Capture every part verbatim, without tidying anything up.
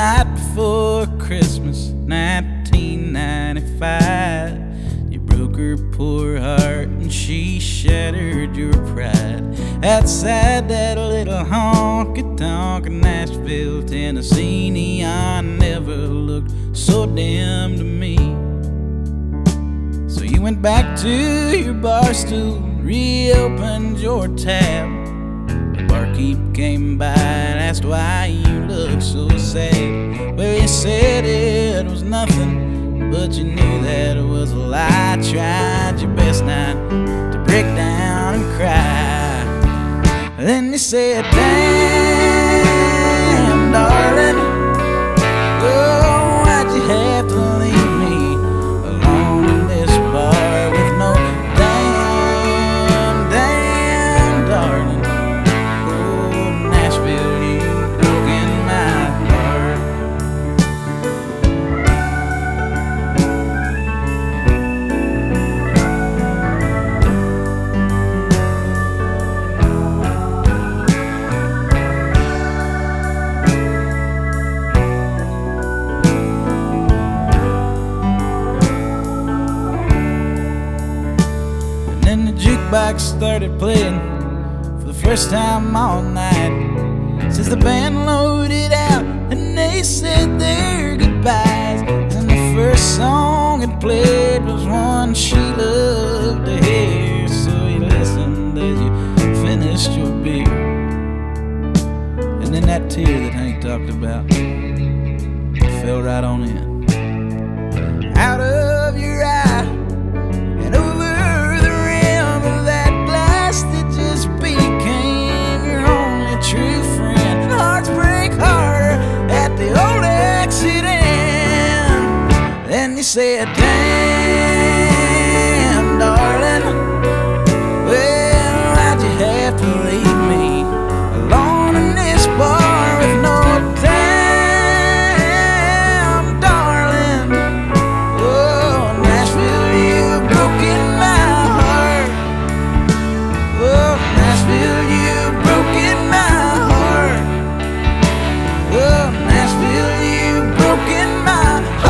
night before Christmas, nineteen ninety-five. You broke her poor heart and she shattered your pride. Outside that little honky-tonk in Nashville, Tennessee, neon never looked so dim to me. So you went back to your bar stool, reopened your tab. The barkeep came by and asked why you looked so sad. Well, you said it was nothing, but you knew that it was a lie. Tried your best not to break down and cry. Then you said, damn, darling, oh, why'd you have to leave me alone in this bar with no damn, damn, darling. Oh, Nashville, you've broken my heart. Then the jukebox started playing for the first time all night. Since the band loaded out and they said their goodbyes, and the first song it played was one she loved to hear. So you listened as you finished your beer, and then that tear that Hank talked about fell right on in. Out of your eye and over the rim of that glass that just became your only true friend. Hearts break harder at the old accident. Then you said, damn, darling, well, why'd you have to leave me alone in this bar with no damn, darling? Oh, Nashville, you've broken my heart. Oh, Nashville, you've broken my heart. Oh, Nashville, you've broken my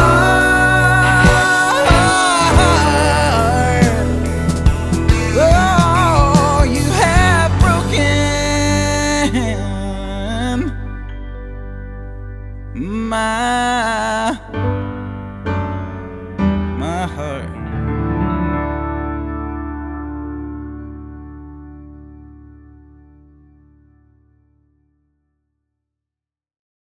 heart. Oh, you have broken my, my heart.